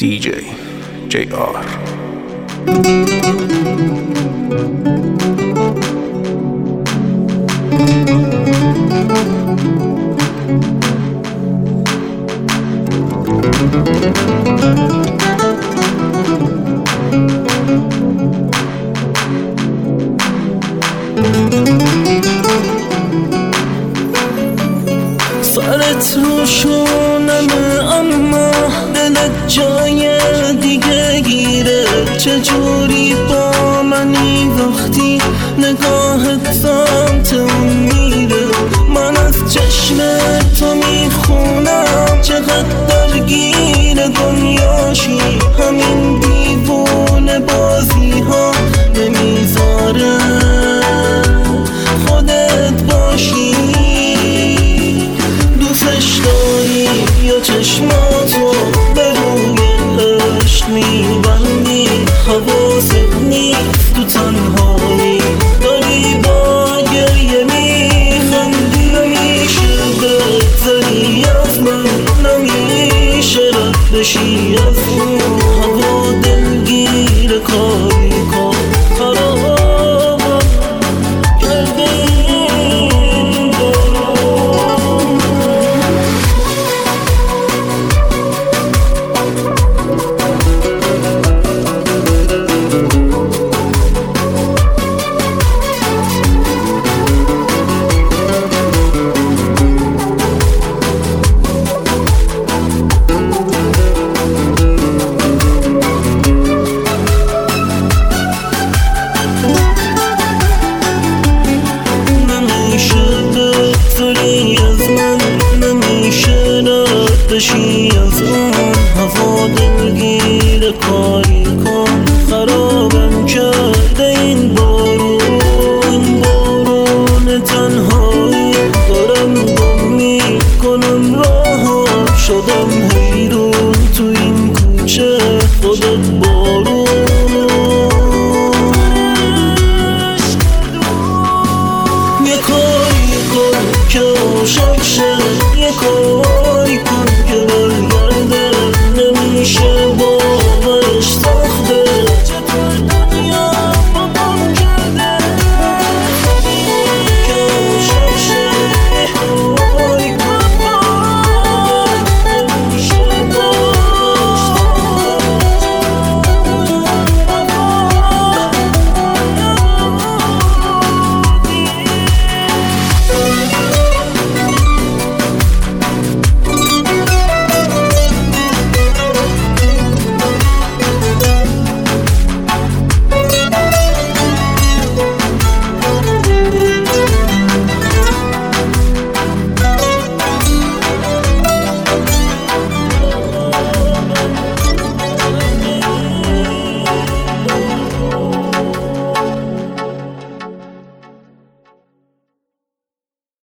DJ JR. سرت رو شونمه اما دلت جای دیگه گیره. چجوری با منی وقتی نگاهت سمت اون میره؟ من از چشم تو میخونم چقدر درگیر دنیاشی. همین دیوونه بازی ها نمیذاره خودت باشی. دوستش داری یا چشماتو به روی عشق میبندی؟ حواست نیست تو تنهایی داری با گریه میخندی. نمیشه بگذری از من، نمیشه رد بشی از اون. هوا دلگیر کاری کن خرابم کرده این بارون. بشی از اون. هوا دلگیر کاری کن خرابم کرده این بارون. بارون تنهایی دارم گم میکنم راهو. شدم حیرون تو این کوچه خودت